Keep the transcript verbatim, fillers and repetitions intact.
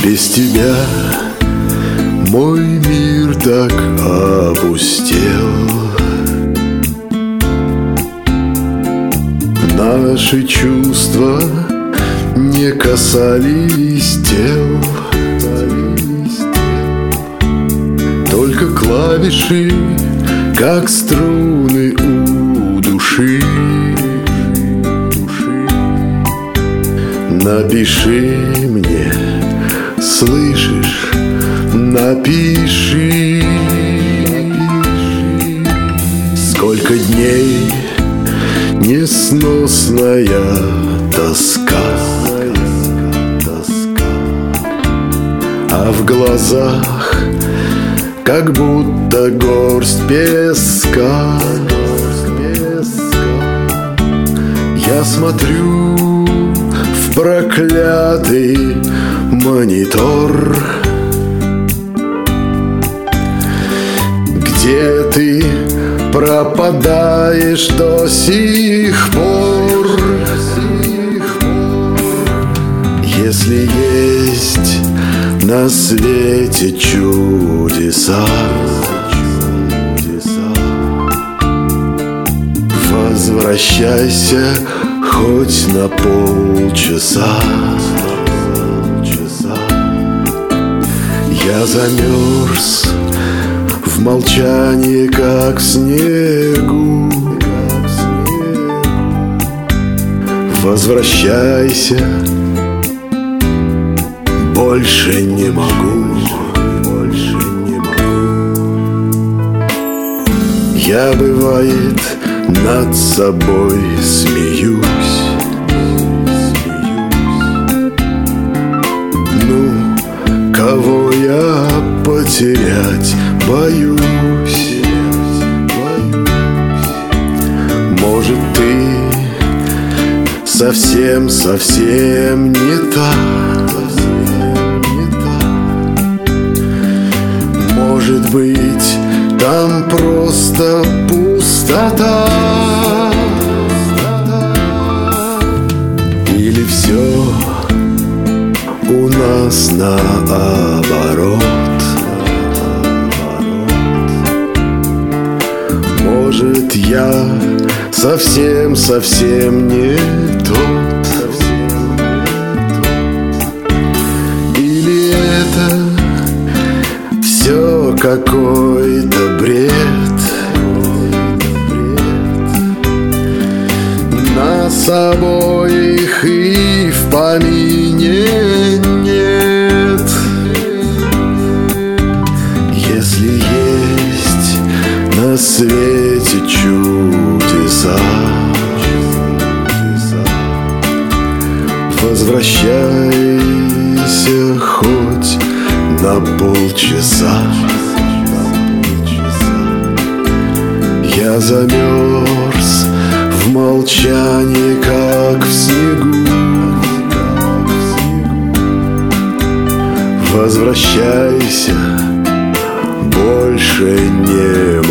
Без тебя мой мир так опустел. Наши чувства не касались тел, только клавиши, как струны у души. Напиши мне, слышишь, напиши, сколько дней несносная тоска, а в глазах как будто горсть песка. Я смотрю в проклятый монитор, где ты пропадаешь до сих пор. Если есть на свете чудеса, возвращайся хоть на полчаса. Я замерз в молчании, как в снегу. Возвращайся, больше не могу, больше не могу. Я, бывает, над собой смеюсь. Ну, кого я потерять боюсь? Может, ты совсем-совсем не та. Может быть, там просто пустота. Или все у нас наоборот. Может, я совсем-совсем не тот. Или это все какой-то бред. Нас обоих и в помине нет. Если есть на свете чудеса, возвращайся хоть на полчаса. Я замерз в молчании, как в снегу. Возвращайся, больше не